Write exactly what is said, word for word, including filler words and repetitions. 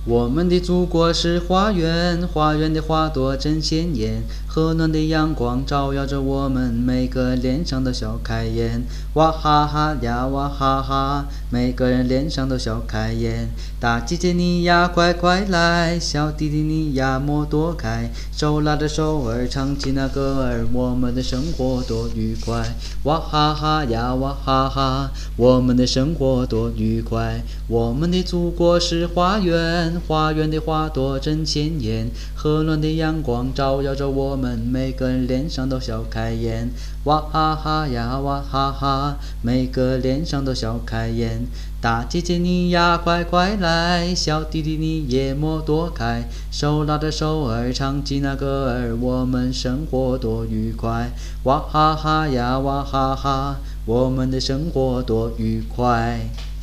我们的祖国是花园，花园的花朵真鲜艳，和暖的阳光照耀着我们每个脸上都笑开颜。哇哈哈呀哇哈哈，每个人脸上都笑开颜。大姐姐你呀快快来，小弟弟你呀莫躲开，手拉着手儿唱起那歌儿，我们的生活多愉快。哇哈哈呀哇哈哈，我们的生活多愉快。我们的祖国是花园，花园的花朵真鲜艳，和暖的阳光照耀着我们每个人脸上都笑开颜。哇哈哈呀哇哈哈，每个脸上都笑开颜。大姐姐你呀快快来，小弟弟你也莫躲开，手拉着手儿唱起那歌儿，我们生活多愉快。哇哈哈呀哇哈哈，我们的生活多愉快。